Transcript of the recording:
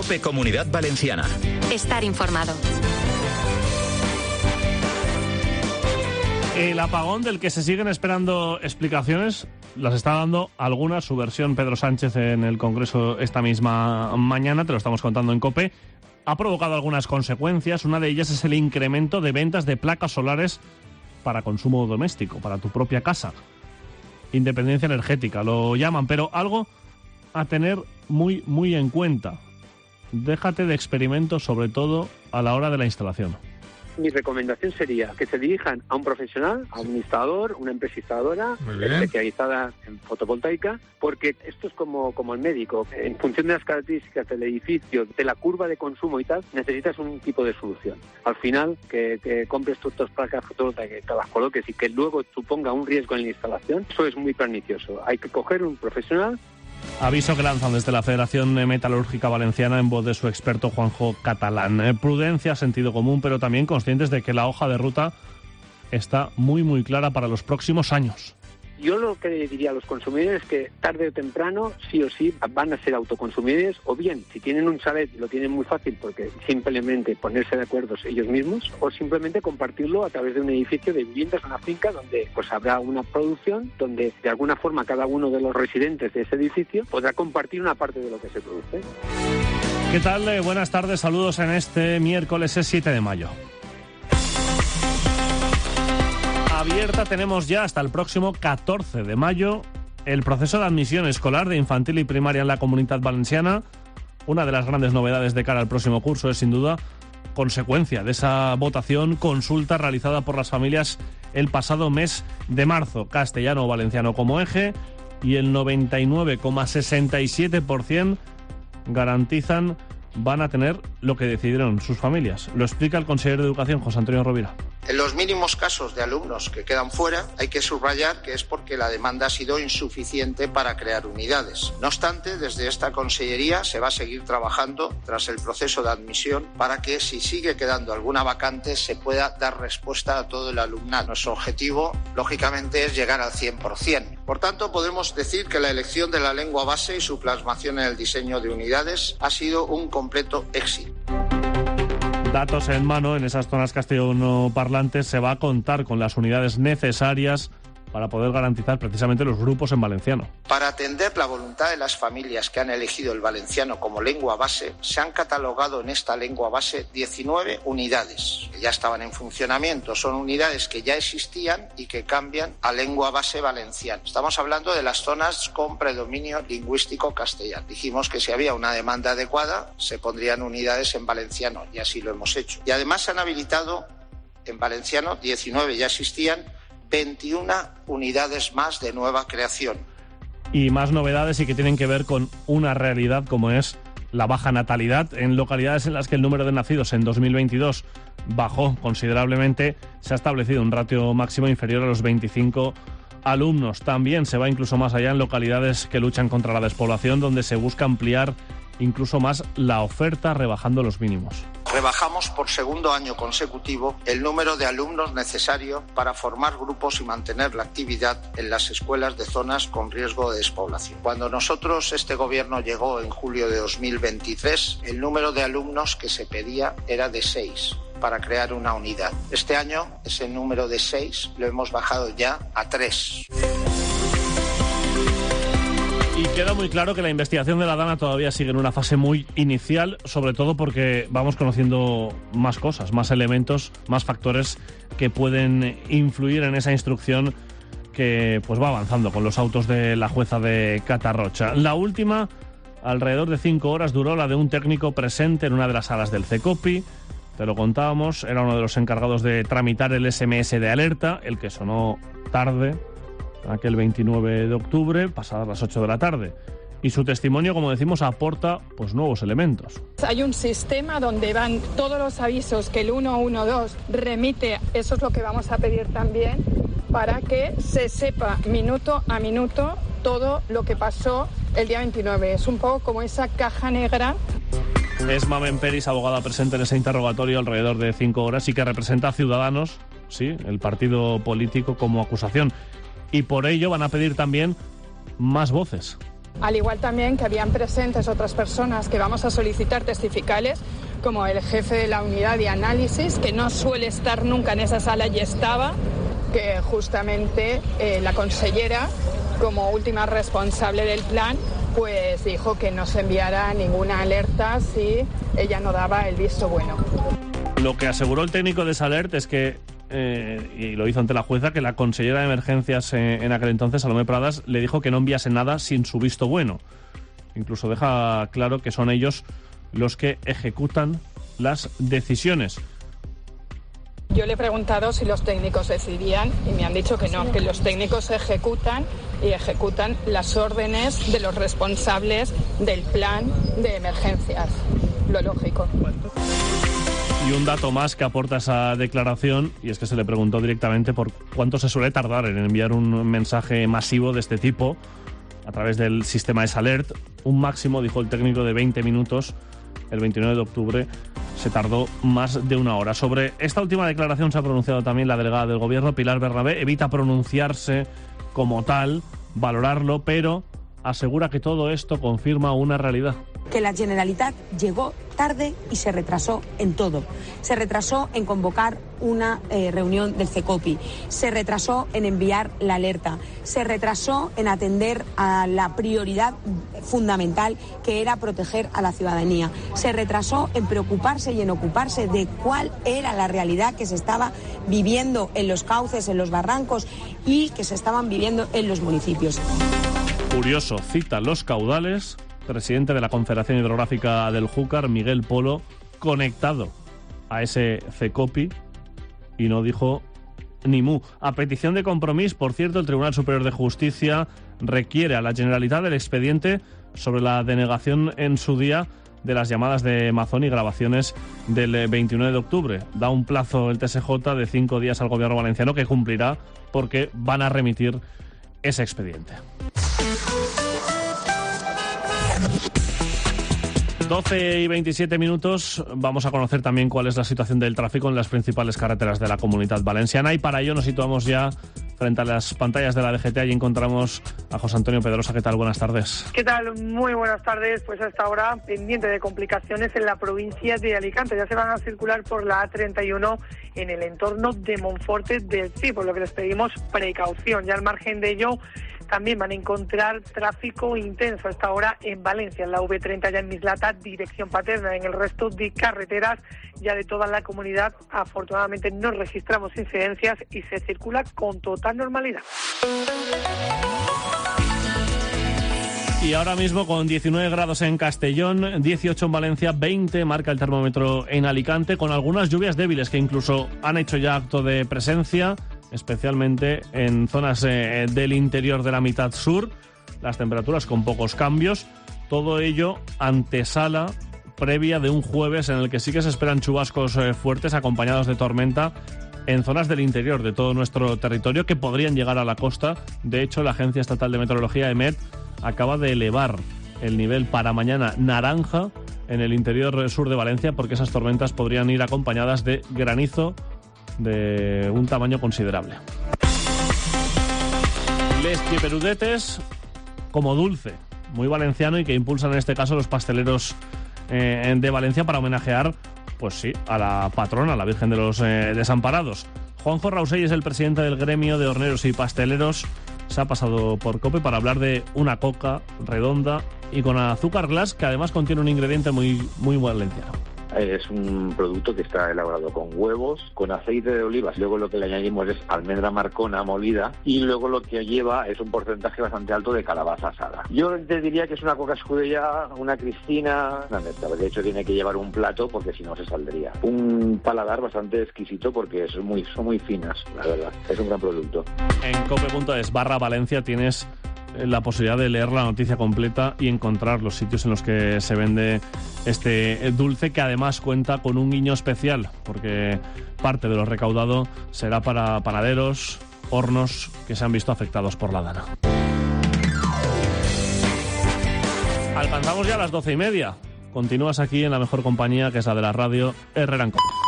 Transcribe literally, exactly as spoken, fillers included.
COPE Comunidad Valenciana. Estar informado. El apagón del que se siguen esperando explicaciones las está dando algunas, su versión Pedro Sánchez en el Congreso esta misma mañana, te lo estamos contando en COPE. Ha provocado algunas consecuencias, una de ellas es el incremento de ventas de placas solares para consumo doméstico, para tu propia casa. Independencia energética, lo llaman, pero algo a tener muy, muy en cuenta. Déjate de experimentos, sobre todo a la hora de la instalación. Mi recomendación sería que se dirijan a un profesional, a un instalador, una empresa instaladora especializada en fotovoltaica, porque esto es como, como el médico. En función de las características del edificio, de la curva de consumo y tal, necesitas un tipo de solución. Al final, que, que compres tus dos placas fotovoltaicas, que te las coloques y que luego suponga un riesgo en la instalación, eso es muy pernicioso. Hay que coger un profesional. Aviso que lanzan desde la Federación Metalúrgica Valenciana en voz de su experto Juanjo Catalán. Eh, prudencia, sentido común, pero también conscientes de que la hoja de ruta está muy muy clara para los próximos años. Yo lo que diría a los consumidores es que tarde o temprano, sí o sí, van a ser autoconsumidores, o bien, si tienen un chalet, lo tienen muy fácil porque simplemente ponerse de acuerdo ellos mismos, o simplemente compartirlo a través de un edificio de viviendas, una finca, donde pues habrá una producción, donde de alguna forma cada uno de los residentes de ese edificio podrá compartir una parte de lo que se produce. ¿Qué tal? Eh, buenas tardes, saludos en este miércoles siete de mayo. Abierta tenemos ya hasta el próximo catorce de mayo el proceso de admisión escolar de infantil y primaria en la Comunidad Valenciana. Una de las grandes novedades de cara al próximo curso es sin duda consecuencia de esa votación consulta realizada por las familias el pasado mes de marzo. Castellano o valenciano como eje, y el noventa y nueve coma sesenta y siete por ciento garantizan van a tener lo que decidieron sus familias. Lo explica el consejero de Educación, José Antonio Rovira. En los mínimos casos de alumnos que quedan fuera, hay que subrayar que es porque la demanda ha sido insuficiente para crear unidades. No obstante, desde esta consellería se va a seguir trabajando tras el proceso de admisión para que, si sigue quedando alguna vacante, se pueda dar respuesta a todo el alumnado. Nuestro objetivo, lógicamente, es llegar al cien por ciento. Por tanto, podemos decir que la elección de la lengua base y su plasmación en el diseño de unidades ha sido un completo éxito. Datos en mano, en esas zonas castellanoparlantes se va a contar con las unidades necesarias para poder garantizar precisamente los grupos en valenciano. Para atender la voluntad de las familias que han elegido el valenciano como lengua base, se han catalogado en esta lengua base diecinueve unidades que ya estaban en funcionamiento. Son unidades que ya existían y que cambian a lengua base valenciana. Estamos hablando de las zonas con predominio lingüístico castellano. Dijimos que si había una demanda adecuada, se pondrían unidades en valenciano, y así lo hemos hecho. Y además se han habilitado en valenciano, diecinueve ya existían, veintiuna unidades más de nueva creación. Y más novedades y que tienen que ver con una realidad como es la baja natalidad. En localidades en las que el número de nacidos en dos mil veintidós bajó considerablemente, se ha establecido un ratio máximo inferior a los veinticinco alumnos. También se va incluso más allá en localidades que luchan contra la despoblación, donde se busca ampliar incluso más la oferta rebajando los mínimos. Rebajamos por segundo año consecutivo el número de alumnos necesario para formar grupos y mantener la actividad en las escuelas de zonas con riesgo de despoblación. Cuando nosotros, este gobierno, llegó en julio de dos mil veintitrés, el número de alumnos que se pedía era de seis para crear una unidad. Este año ese número de seis lo hemos bajado ya a tres. Y queda muy claro que la investigación de la DANA todavía sigue en una fase muy inicial, sobre todo porque vamos conociendo más cosas, más elementos, más factores que pueden influir en esa instrucción que pues va avanzando con los autos de la jueza de Catarrocha. La última, alrededor de cinco horas, duró la de un técnico presente en una de las salas del CECOPI. Te lo contábamos, era uno de los encargados de tramitar el ese eme ese de alerta, el que sonó tarde, aquel veintinueve de octubre, pasadas las ocho de la tarde. Y su testimonio, como decimos, aporta pues nuevos elementos. Hay un sistema donde van todos los avisos que el ciento doce remite, eso es lo que vamos a pedir también, para que se sepa minuto a minuto todo lo que pasó el día veintinueve. Es un poco como esa caja negra. Es Mamen Peris, abogada presente en ese interrogatorio alrededor de cinco horas y que representa a Ciudadanos, sí, el partido político, como acusación. Y por ello van a pedir también más voces. Al igual también que habían presentes otras personas que vamos a solicitar testificales, como el jefe de la unidad de análisis, que no suele estar nunca en esa sala y estaba, que justamente eh, la consellera, como última responsable del plan, pues dijo que no se enviara ninguna alerta si ella no daba el visto bueno. Lo que aseguró el técnico de Salert es que, eh, y lo hizo ante la jueza, que la consellera de emergencias eh, en aquel entonces, Salomé Pradas, le dijo que no enviase nada sin su visto bueno. Incluso deja claro que son ellos los que ejecutan las decisiones. Yo le he preguntado si los técnicos decidían y me han dicho que no, que los técnicos ejecutan y ejecutan las órdenes de los responsables del plan de emergencias. Lo lógico. Y un dato más que aporta esa declaración, y es que se le preguntó directamente por cuánto se suele tardar en enviar un mensaje masivo de este tipo a través del sistema de Salert. Un máximo, dijo el técnico, de veinte minutos. El veintinueve de octubre se tardó más de una hora. Sobre esta última declaración se ha pronunciado también la delegada del Gobierno, Pilar Bernabé. Evita pronunciarse como tal, valorarlo, pero asegura que todo esto confirma una realidad. Que la Generalitat llegó tarde y se retrasó en todo. Se retrasó en convocar una eh, reunión del CECOPI, se retrasó en enviar la alerta, se retrasó en atender a la prioridad fundamental que era proteger a la ciudadanía, se retrasó en preocuparse y en ocuparse de cuál era la realidad que se estaba viviendo en los cauces, en los barrancos y que se estaban viviendo en los municipios. Curioso, cita los caudales. Presidente de la Confederación Hidrográfica del Júcar, Miguel Polo, conectado a ese CECOPI, y no dijo ni mu. A petición de Compromís, por cierto, el Tribunal Superior de Justicia requiere a la Generalitat del expediente sobre la denegación en su día de las llamadas de Mazón y grabaciones del veintinueve de octubre. Da un plazo el T S J de cinco días al Gobierno valenciano, que cumplirá porque van a remitir ese expediente. doce y veintisiete minutos, vamos a conocer también cuál es la situación del tráfico en las principales carreteras de la Comunidad Valenciana, y para ello nos situamos ya frente a las pantallas de la D G T. Allí encontramos a José Antonio Pedrosa. ¿Qué tal? Buenas tardes. ¿Qué tal? Muy buenas tardes. Pues hasta ahora pendiente de complicaciones en la provincia de Alicante. Ya se van a circular por la A treinta y uno en el entorno de Monforte del Cí, por lo que les pedimos precaución. Ya al margen de ello, también van a encontrar tráfico intenso a esta hora en Valencia, en la V treinta ya en Mislata, dirección Paterna. En el resto de carreteras ya de toda la comunidad, afortunadamente no registramos incidencias y se circula con total normalidad. Y ahora mismo con diecinueve grados en Castellón, dieciocho en Valencia, veinte marca el termómetro en Alicante, con algunas lluvias débiles que incluso han hecho ya acto de presencia, especialmente en zonas eh, del interior de la mitad sur. Las temperaturas con pocos cambios. Todo ello antesala previa de un jueves en el que sí que se esperan chubascos eh, fuertes acompañados de tormenta en zonas del interior de todo nuestro territorio que podrían llegar a la costa. De hecho, la Agencia Estatal de Meteorología, EMET, acaba de elevar el nivel para mañana naranja en el interior sur de Valencia, porque esas tormentas podrían ir acompañadas de granizo de un tamaño considerable. Les perudetes como dulce, muy valenciano, y que impulsan en este caso los pasteleros eh, de Valencia para homenajear, pues sí, a la patrona, la Virgen de los eh, Desamparados. Juanjo Rausell es el presidente del gremio de horneros y pasteleros. Se ha pasado por COPE para hablar de una coca redonda y con azúcar glass, que además contiene un ingrediente muy, muy valenciano. Es un producto que está elaborado con huevos, con aceite de olivas. Luego lo que le añadimos es almendra marcona molida, y luego lo que lleva es un porcentaje bastante alto de calabaza asada. Yo te diría que es una coca escudella, una cristina, una neta. De hecho tiene que llevar un plato porque si no se saldría. Un paladar bastante exquisito porque son muy, son muy finas, la verdad. Es un gran producto. En cope.es barra Valencia tienes la posibilidad de leer la noticia completa y encontrar los sitios en los que se vende este dulce, que además cuenta con un guiño especial, porque parte de lo recaudado será para panaderos, hornos que se han visto afectados por la dana. Alcanzamos ya las doce y media. Continúas aquí en la mejor compañía, que es la de la radio, Herrera en Cope.